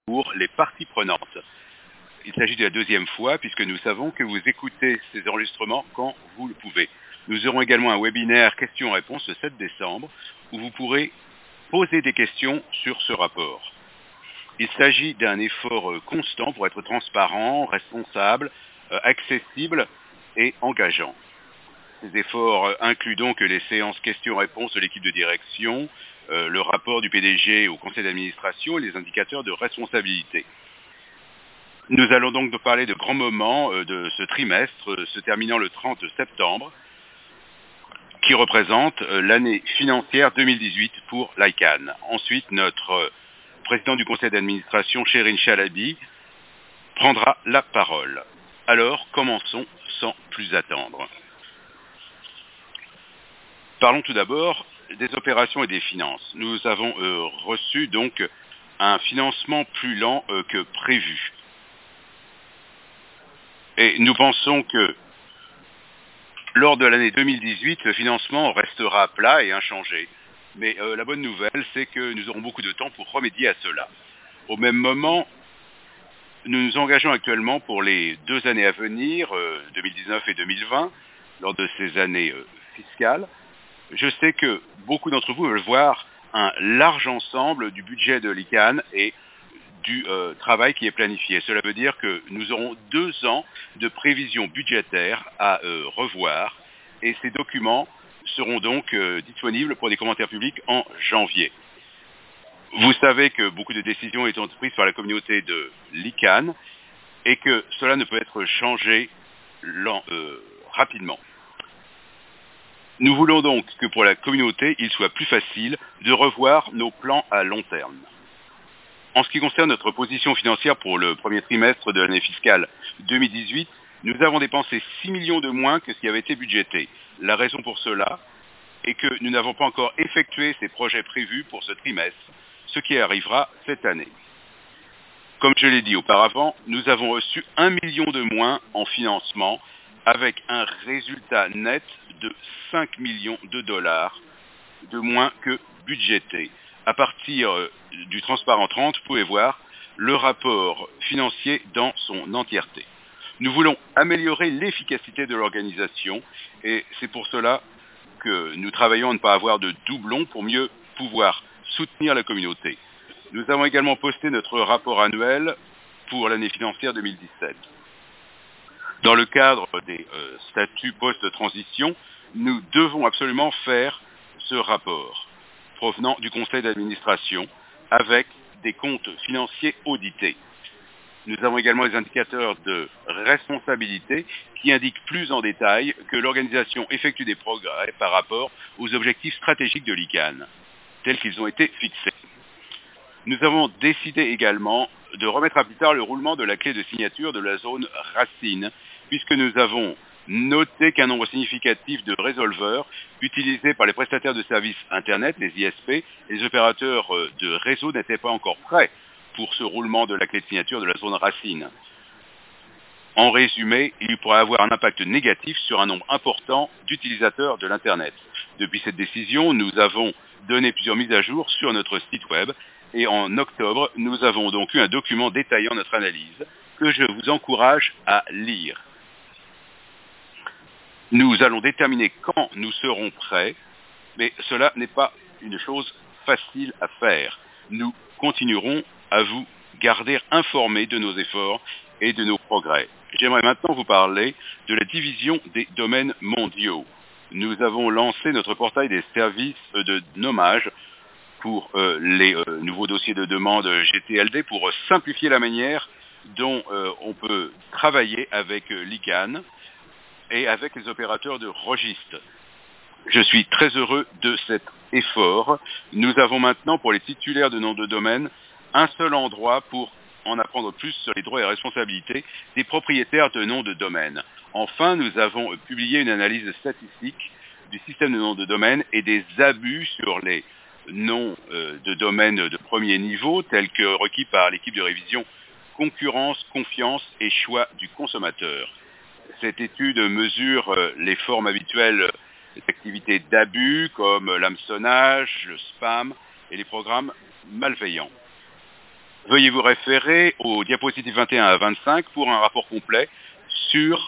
pour les parties prenantes. Il s'agit de la deuxième fois puisque nous savons que vous écoutez ces enregistrements quand vous le pouvez. Nous aurons également un webinaire questions-réponses le 7 décembre où vous pourrez poser des questions sur ce rapport. Il s'agit d'un effort constant pour être transparent, responsable, accessible et engageant. Ces efforts incluent donc les séances questions-réponses de l'équipe de direction, le rapport du PDG au conseil d'administration et les indicateurs de responsabilité. Nous allons donc nous parler de grands moments de ce trimestre, se terminant le 30 septembre, qui représente l'année financière 2018 pour l'ICANN. Ensuite, notre président du conseil d'administration, Sherin Chalabi, prendra la parole. Alors, commençons sans plus attendre. Parlons tout d'abord des opérations et des finances. Nous avons reçu donc un financement plus lent que prévu. Et nous pensons que lors de l'année 2018, le financement restera plat et inchangé. Mais la bonne nouvelle, c'est que nous aurons beaucoup de temps pour remédier à cela. Au même moment, nous nous engageons actuellement pour les 2 années à venir, 2019 et 2020, lors de ces années fiscales. Je sais que beaucoup d'entre vous veulent voir un large ensemble du budget de l'ICANN et du travail qui est planifié. Cela veut dire que nous aurons 2 ans de prévisions budgétaires à revoir et ces documents seront donc disponibles pour des commentaires publics en janvier. Vous savez que beaucoup de décisions étant prises par la communauté de l'ICANN et que cela ne peut être changé rapidement. Nous voulons donc que pour la communauté, il soit plus facile de revoir nos plans à long terme. En ce qui concerne notre position financière pour le premier trimestre de l'année fiscale 2018, nous avons dépensé 6 millions de moins que ce qui avait été budgété. La raison pour cela est que nous n'avons pas encore effectué ces projets prévus pour ce trimestre, ce qui arrivera cette année. Comme je l'ai dit auparavant, nous avons reçu 1 million de moins en financement avec un résultat net de 5 millions de dollars de moins que budgété. À partir du Transparent 30, vous pouvez voir le rapport financier dans son entièreté. Nous voulons améliorer l'efficacité de l'organisation et c'est pour cela que nous travaillons à ne pas avoir de doublons pour mieux pouvoir soutenir la communauté. Nous avons également posté notre rapport annuel pour l'année financière 2017. Dans le cadre des statuts post-transition, nous devons absolument faire ce rapport provenant du conseil d'administration avec des comptes financiers audités. Nous avons également les indicateurs de responsabilité qui indiquent plus en détail que l'organisation effectue des progrès par rapport aux objectifs stratégiques de l'ICANN, tels qu'ils ont été fixés. Nous avons décidé également de remettre à plus tard le roulement de la clé de signature de la zone Racine, puisque nous avons noté qu'un nombre significatif de résolveurs utilisés par les prestataires de services Internet, les ISP, et les opérateurs de réseau n'étaient pas encore prêts pour ce roulement de la clé de signature de la zone Racine. En résumé, il pourrait avoir un impact négatif sur un nombre important d'utilisateurs de l'Internet. Depuis cette décision, nous avons donné plusieurs mises à jour sur notre site web et en octobre, nous avons donc eu un document détaillant notre analyse que je vous encourage à lire. Nous allons déterminer quand nous serons prêts, mais cela n'est pas une chose facile à faire. Nous continuerons à vous garder informés de nos efforts et de nos progrès. J'aimerais maintenant vous parler de la division des domaines mondiaux. Nous avons lancé notre portail des services de nommage pour les nouveaux dossiers de demande GTLD pour simplifier la manière dont on peut travailler avec l'ICANN et avec les opérateurs de registre. Je suis très heureux de cet effort. Nous avons maintenant pour les titulaires de noms de domaine un seul endroit pour en apprendre plus sur les droits et responsabilités des propriétaires de noms de domaine. Enfin, nous avons publié une analyse statistique du système de noms de domaine et des abus sur les noms de domaine de premier niveau, tels que requis par l'équipe de révision concurrence, confiance et choix du consommateur. Cette étude mesure les formes habituelles d'activités d'abus comme l'hameçonnage, le spam et les programmes malveillants. Veuillez vous référer aux diapositives 21 à 25 pour un rapport complet sur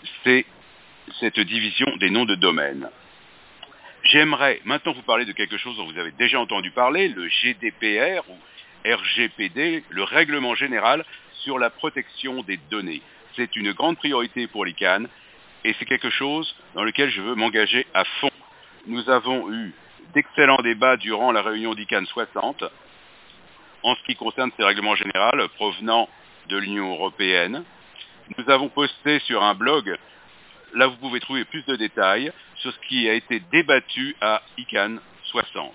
cette division des noms de domaine. J'aimerais maintenant vous parler de quelque chose dont vous avez déjà entendu parler, le GDPR ou RGPD, le règlement général sur la protection des données. C'est une grande priorité pour l'ICANN et c'est quelque chose dans lequel je veux m'engager à fond. Nous avons eu d'excellents débats durant la réunion d'ICANN 60 en ce qui concerne ces règlements généraux provenant de l'Union européenne. Nous avons posté sur un blog, là vous pouvez trouver plus de détails sur ce qui a été débattu à ICANN 60.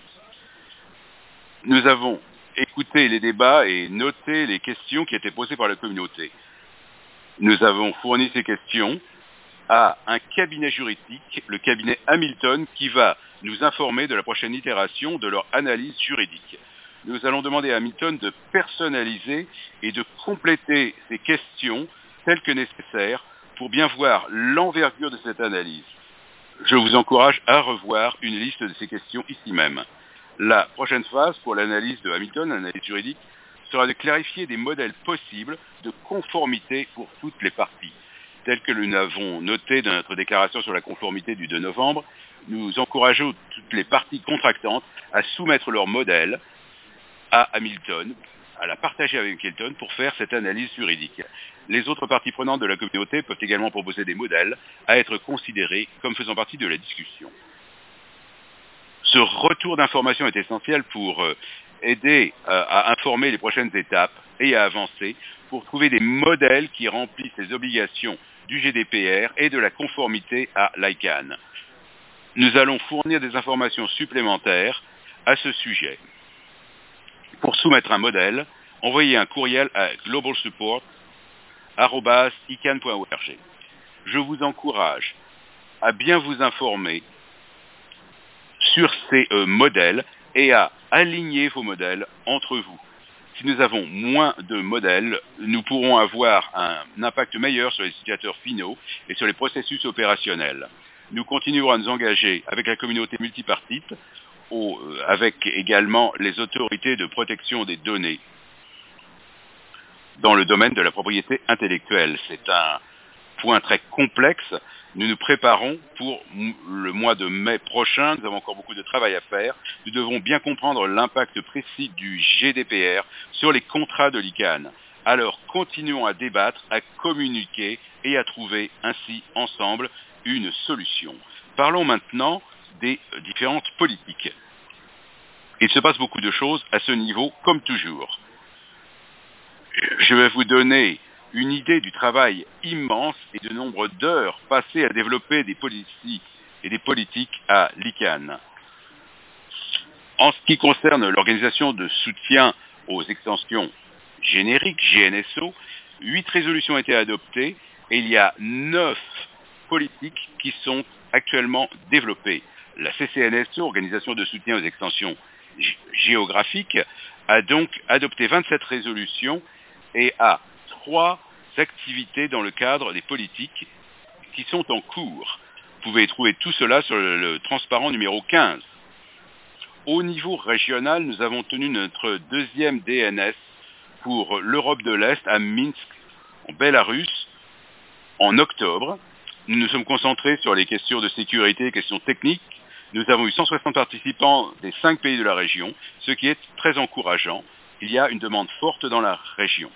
Nous avons écouté les débats et noté les questions qui étaient posées par la communauté. Nous avons fourni ces questions à un cabinet juridique, le cabinet Hamilton, qui va nous informer de la prochaine itération de leur analyse juridique. Nous allons demander à Hamilton de personnaliser et de compléter ces questions telles que nécessaires pour bien voir l'envergure de cette analyse. Je vous encourage à revoir une liste de ces questions ici même. La prochaine phase pour l'analyse de Hamilton, l'analyse juridique, sera de clarifier des modèles possibles de conformité pour toutes les parties. Tel que nous l'avons noté dans notre déclaration sur la conformité du 2 novembre, nous encourageons toutes les parties contractantes à soumettre leur modèle à Hamilton, à la partager avec Hamilton pour faire cette analyse juridique. Les autres parties prenantes de la communauté peuvent également proposer des modèles à être considérés comme faisant partie de la discussion. Ce retour d'information est essentiel pour aider à informer les prochaines étapes et à avancer pour trouver des modèles qui remplissent les obligations du GDPR et de la conformité à l'ICANN. Nous allons fournir des informations supplémentaires à ce sujet. Pour soumettre un modèle, envoyez un courriel à globalsupport@icann.org. Je vous encourage à bien vous informer sur ces modèles et à aligner vos modèles entre vous. Si nous avons moins de modèles, nous pourrons avoir un impact meilleur sur les utilisateurs finaux et sur les processus opérationnels. Nous continuerons à nous engager avec la communauté multipartite, avec également les autorités de protection des données dans le domaine de la propriété intellectuelle. C'est un point très complexe. Nous nous préparons pour le mois de mai prochain. Nous avons encore beaucoup de travail à faire. Nous devons bien comprendre l'impact précis du GDPR sur les contrats de l'ICANN. Alors, continuons à débattre, à communiquer et à trouver ainsi ensemble une solution. Parlons maintenant des différentes politiques. Il se passe beaucoup de choses à ce niveau, comme toujours. Je vais vous donner une idée du travail immense et du nombre d'heures passées à développer des politiques à l'ICANN. En ce qui concerne l'organisation de soutien aux extensions génériques, GNSO, 8 résolutions ont été adoptées et il y a 9 politiques qui sont actuellement développées. La CCNSO, Organisation de soutien aux extensions géographiques, a donc adopté 27 résolutions et a 3 activités dans le cadre des politiques qui sont en cours. Vous pouvez trouver tout cela sur le transparent numéro 15. Au niveau régional, nous avons tenu notre deuxième DNS pour l'Europe de l'Est à Minsk, en Bélarus, en octobre. Nous nous sommes concentrés sur les questions de sécurité et questions techniques. Nous avons eu 160 participants des 5 pays de la région, ce qui est très encourageant. Il y a une demande forte dans la région.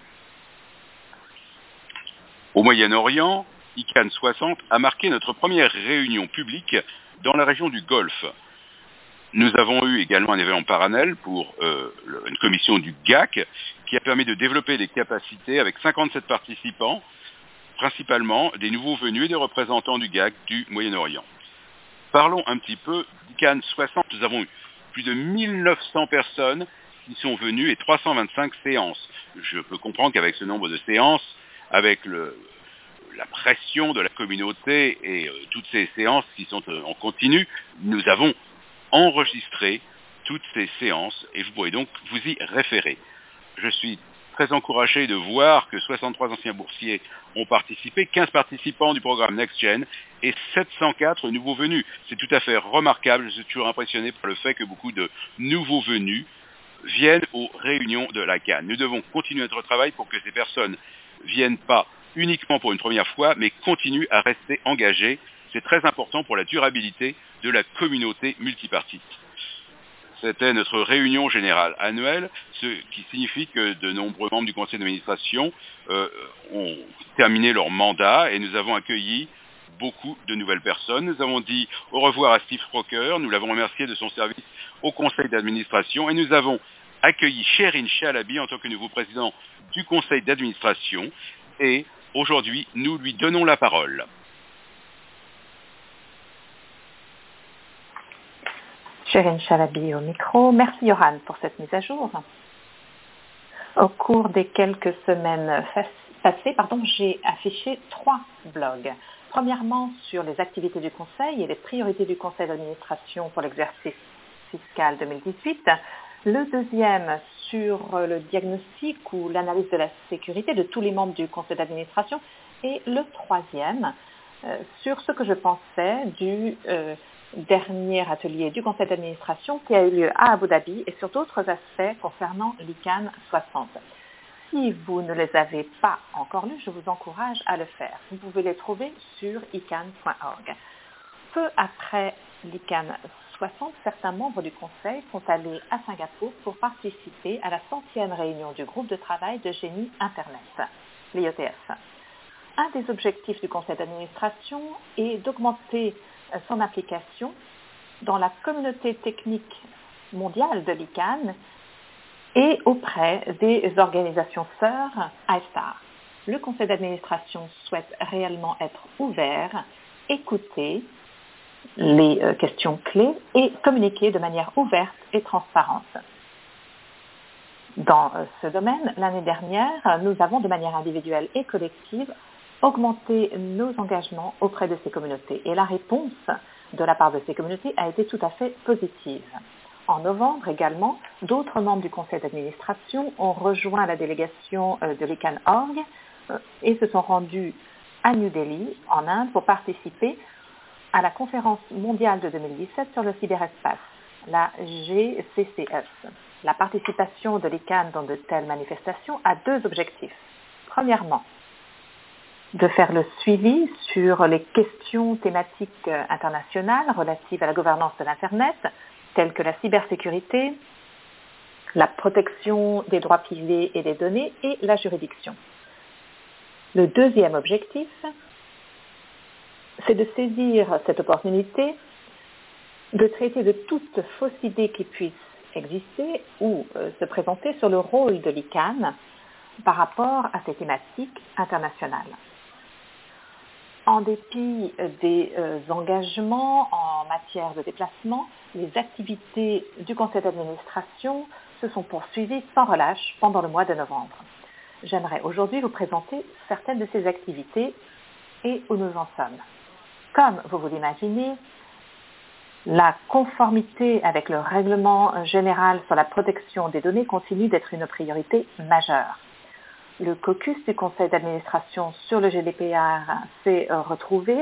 Au Moyen-Orient, ICANN 60 a marqué notre première réunion publique dans la région du Golfe. Nous avons eu également un événement parallèle pour une commission du GAC qui a permis de développer des capacités avec 57 participants, principalement des nouveaux venus et des représentants du GAC du Moyen-Orient. Parlons un petit peu d'ICANN 60. Nous avons eu plus de 1900 personnes qui sont venues et 325 séances. Je peux comprendre qu'avec ce nombre de séances, avec la pression de la communauté et toutes ces séances qui sont en continu, nous avons enregistré toutes ces séances et vous pourrez donc vous y référer. Je suis très encouragé de voir que 63 anciens boursiers ont participé, 15 participants du programme NextGen et 704 nouveaux venus. C'est tout à fait remarquable. Je suis toujours impressionné par le fait que beaucoup de nouveaux venus viennent aux réunions de l'ICANN. Nous devons continuer notre travail pour que ces personnes ne viennent pas uniquement pour une première fois, mais continuent à rester engagées. C'est très important pour la durabilité de la communauté multipartite. C'était notre réunion générale annuelle, ce qui signifie que de nombreux membres du conseil d'administration ont terminé leur mandat et nous avons accueilli beaucoup de nouvelles personnes. Nous avons dit au revoir à Steve Crocker, nous l'avons remercié de son service au conseil d'administration et nous avons accueilli Sherin Chalabi en tant que nouveau président du conseil d'administration et aujourd'hui nous lui donnons la parole. Sherin Chalabi au micro. Merci Johan pour cette mise à jour. Au cours des quelques semaines passées, j'ai affiché 3 blogs. Premièrement, sur les activités du Conseil et les priorités du Conseil d'administration pour l'exercice fiscal 2018. Le deuxième, sur le diagnostic ou l'analyse de la sécurité de tous les membres du Conseil d'administration. Et le troisième, sur ce que je pensais du dernier atelier du Conseil d'administration qui a eu lieu à Abu Dhabi et sur d'autres aspects concernant l'ICANN 60. Si vous ne les avez pas encore lus, je vous encourage à le faire. Vous pouvez les trouver sur icann.org. Peu après l'ICANN 60, certains membres du Conseil sont allés à Singapour pour participer à la 100e réunion du groupe de travail de génie Internet, l'IETF. Un des objectifs du Conseil d'administration est d'augmenter son application dans la communauté technique mondiale de l'ICANN et auprès des organisations sœurs iStar. Le conseil d'administration souhaite réellement être ouvert, écouter les questions clés et communiquer de manière ouverte et transparente. Dans ce domaine, l'année dernière, nous avons de manière individuelle et collective augmenté nos engagements auprès de ces communautés et la réponse de la part de ces communautés a été tout à fait positive. En novembre également, d'autres membres du conseil d'administration ont rejoint la délégation de l'ICANN.org et se sont rendus à New Delhi, en Inde, pour participer à la conférence mondiale de 2017 sur le cyberespace, la GCCS. La participation de l'ICANN dans de telles manifestations a 2 objectifs. Premièrement, de faire le suivi sur les questions thématiques internationales relatives à la gouvernance de l'Internet, telles que la cybersécurité, la protection des droits privés et des données et la juridiction. Le deuxième objectif, c'est de saisir cette opportunité de traiter de toute fausse idée qui puisse exister ou se présenter sur le rôle de l'ICANN par rapport à ces thématiques internationales. En dépit des engagements en matière de déplacement, les activités du conseil d'administration se sont poursuivies sans relâche pendant le mois de novembre. J'aimerais aujourd'hui vous présenter certaines de ces activités et où nous en sommes. Comme vous vous l'imaginez, la conformité avec le règlement général sur la protection des données continue d'être une priorité majeure. Le caucus du conseil d'administration sur le GDPR s'est retrouvé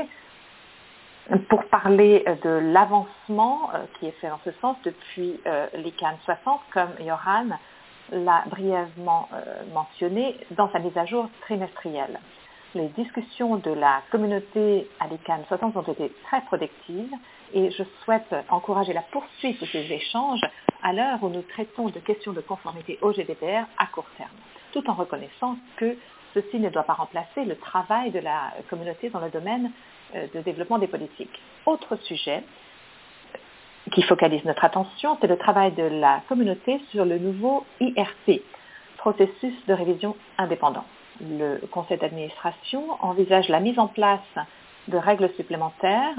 pour parler de l'avancement qui est fait en ce sens depuis l'ICANN 60, comme Johan l'a brièvement mentionné dans sa mise à jour trimestrielle. Les discussions de la communauté à l'ICANN 60 ont été très productives et je souhaite encourager la poursuite de ces échanges à l'heure où nous traitons de questions de conformité au GDPR à court terme, tout en reconnaissant que ceci ne doit pas remplacer le travail de la communauté dans le domaine de développement des politiques. Autre sujet qui focalise notre attention, c'est le travail de la communauté sur le nouveau IRP, processus de révision indépendant. Le conseil d'administration envisage la mise en place de règles supplémentaires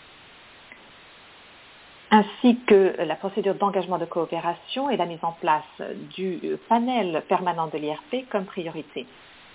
ainsi que la procédure d'engagement de coopération et la mise en place du panel permanent de l'IRP comme priorité.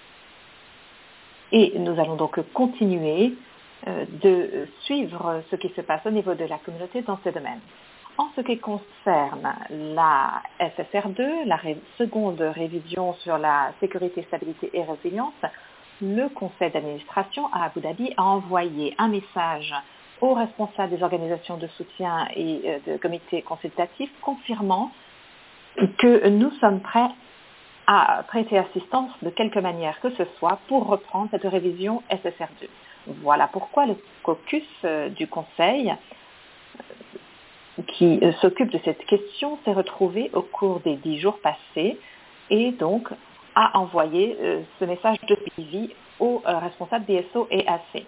Et nous allons donc continuer de suivre ce qui se passe au niveau de la communauté dans ce domaine. En ce qui concerne la SSR2, la seconde révision sur la sécurité, stabilité et résilience, le conseil d'administration à Abu Dhabi a envoyé un message aux responsables des organisations de soutien et de comités consultatifs confirmant que nous sommes prêts à prêter assistance de quelque manière que ce soit pour reprendre cette révision SSR2. Voilà pourquoi le caucus du Conseil qui s'occupe de cette question s'est retrouvé au cours des 10 jours passés et donc a envoyé ce message de suivi aux responsables DSO et AC.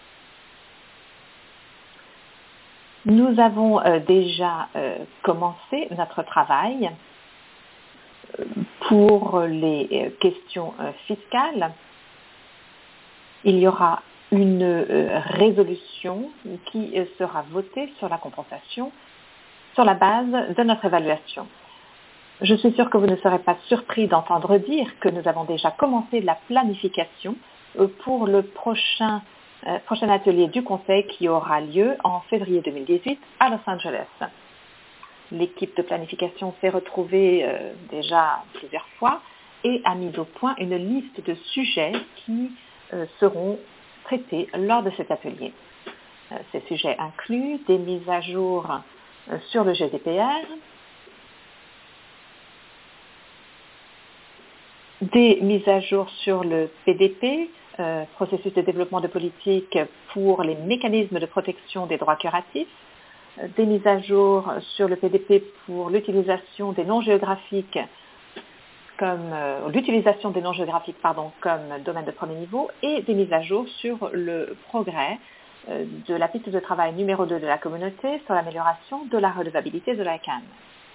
Nous avons déjà commencé notre travail pour les questions fiscales. Il y aura une résolution qui sera votée sur la compensation sur la base de notre évaluation. Je suis sûre que vous ne serez pas surpris d'entendre dire que nous avons déjà commencé la planification pour le prochain atelier du Conseil qui aura lieu en février 2018 à Los Angeles. L'équipe de planification s'est retrouvée déjà plusieurs fois et a mis au point une liste de sujets qui seront traités lors de cet atelier. Ces sujets incluent des mises à jour sur le GDPR, des mises à jour sur le PDP, processus de développement de politique pour les mécanismes de protection des droits curatifs, des mises à jour sur le PDP pour l'utilisation des noms géographiques comme domaine de premier niveau et des mises à jour sur le progrès de la piste de travail numéro 2 de la communauté sur l'amélioration de la redevabilité de la CAN.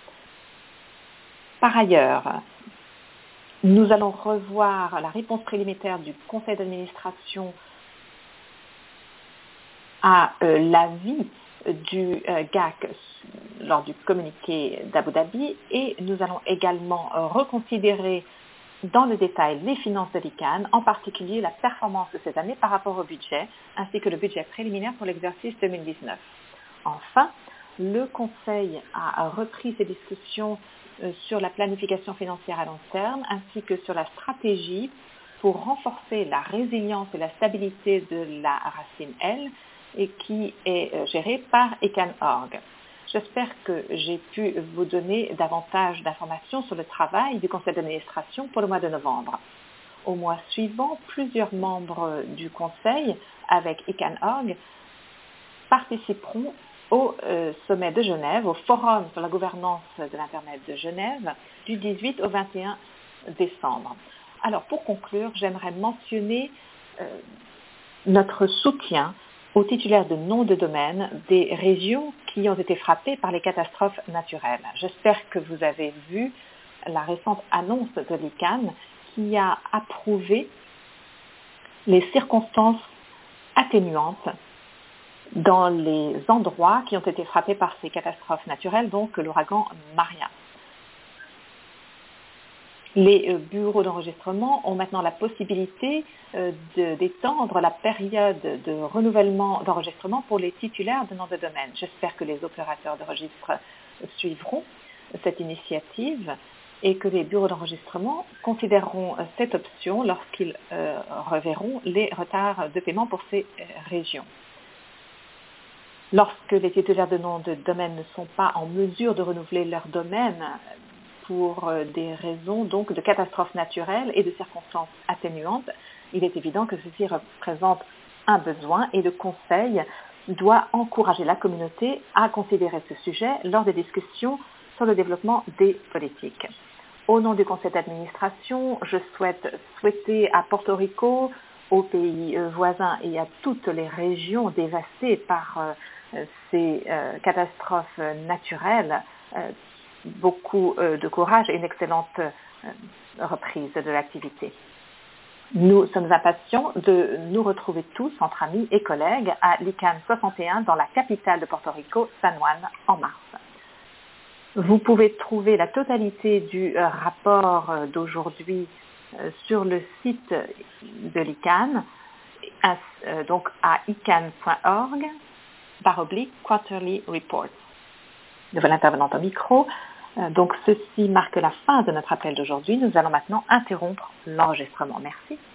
Par ailleurs, nous allons revoir la réponse préliminaire du conseil d'administration à l'avis du GAC lors du communiqué d'Abu Dhabi et nous allons également reconsidérer dans le détail les finances de l'ICANN, en particulier la performance de cette année par rapport au budget, ainsi que le budget préliminaire pour l'exercice 2019. Enfin, le Conseil a repris ses discussions sur la planification financière à long terme, ainsi que sur la stratégie pour renforcer la résilience et la stabilité de la racine L, et qui est gérée par ICANN.org. J'espère que j'ai pu vous donner davantage d'informations sur le travail du conseil d'administration pour le mois de novembre. Au mois suivant, plusieurs membres du conseil, avec ICANN.org, participeront au sommet de Genève, au Forum sur la gouvernance de l'Internet de Genève, du 18 au 21 décembre. Alors, pour conclure, j'aimerais mentionner notre soutien aux titulaires de noms de domaine des régions qui ont été frappées par les catastrophes naturelles. J'espère que vous avez vu la récente annonce de l'ICANN qui a approuvé les circonstances atténuantes dans les endroits qui ont été frappés par ces catastrophes naturelles, donc l'ouragan Maria. Les bureaux d'enregistrement ont maintenant la possibilité d'étendre la période de renouvellement d'enregistrement pour les titulaires de noms de domaine. J'espère que les opérateurs de registre suivront cette initiative et que les bureaux d'enregistrement considéreront cette option lorsqu'ils reverront les retards de paiement pour ces régions. Lorsque les titulaires de noms de domaine ne sont pas en mesure de renouveler leur domaine pour des raisons donc de catastrophes naturelles et de circonstances atténuantes, il est évident que ceci représente un besoin et le Conseil doit encourager la communauté à considérer ce sujet lors des discussions sur le développement des politiques. Au nom du Conseil d'administration, je souhaiter à Porto Rico, aux pays voisins et à toutes les régions dévastées par ces catastrophes naturelles beaucoup de courage et une excellente reprise de l'activité. Nous sommes impatients de nous retrouver tous entre amis et collègues à l'ICANN 61 dans la capitale de Porto Rico, San Juan, en mars. Vous pouvez trouver la totalité du rapport d'aujourd'hui sur le site de l'ICANN, donc à icann.org/quarterly report. Nouvelle intervenante au micro. Donc, ceci marque la fin de notre appel d'aujourd'hui. Nous allons maintenant interrompre l'enregistrement. Merci.